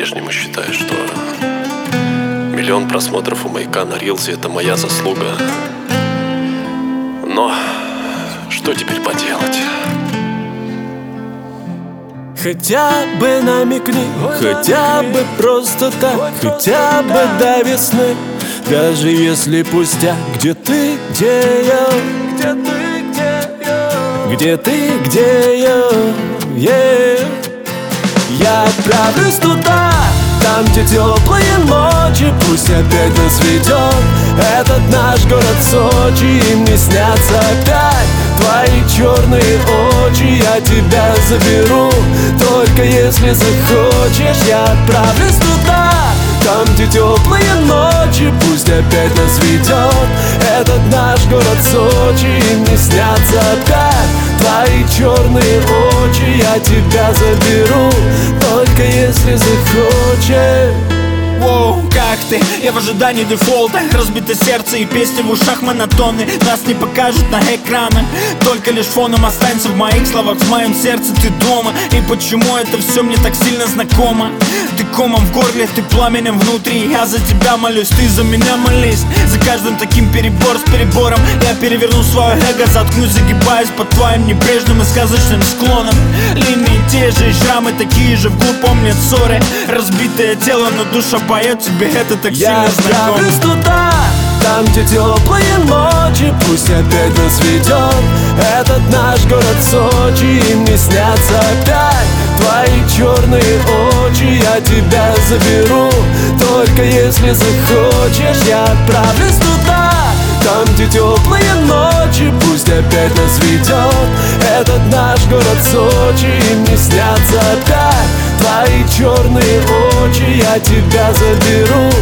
по-прежнему считаю, что миллион просмотров у Маяка на Рилсе — это моя заслуга. Но что теперь поделать? Хотя бы намекни, хотя бы просто так, хотя бы до весны. Даже если пустяк, где ты, где я, где ты, где я, где ты, где я, yeah. Я отправлюсь туда, там, где теплые ночи, пусть опять нас ведет этот наш город Сочи. И мне снятся опять твои черные очи. Я тебя заберу, только если захочешь. Я отправлюсь туда, там, где теплые ночи, пусть опять нас ведет этот наш город Сочи. И мне снятся опять твои черные очи. Я тебя заберу, только если захочешь. Воу, как ты? Я в ожидании дефолта. Разбито сердце и песни в ушах монотонны. Нас не покажут на экранах, только лишь фоном останься в моих словах. В моем сердце ты дома. И почему это все мне так сильно знакомо? Ты комом в горле, ты пламенем внутри. Я за тебя молюсь, ты за меня молись. За каждым таким перебор с перебором я переверну свое эго, заткнусь, загибаясь под твоим небрежным и сказочным склоном. Линии те же, и шрамы такие же, вглубь помнят ссоры. Разбитое тело, но душа поет, тебе это так сильно знакомо. Я отправлюсь туда, там, где теплые ночи, пусть опять нас ведет этот наш город Сочи. И мне снятся опять твои черные очи. Я тебя заберу, только если захочешь. Я отправлюсь туда, там, где теплые ночи, пусть опять нас ведет этот наш город Сочи. И мне снятся опять твои черные очи. Я тебя заберу,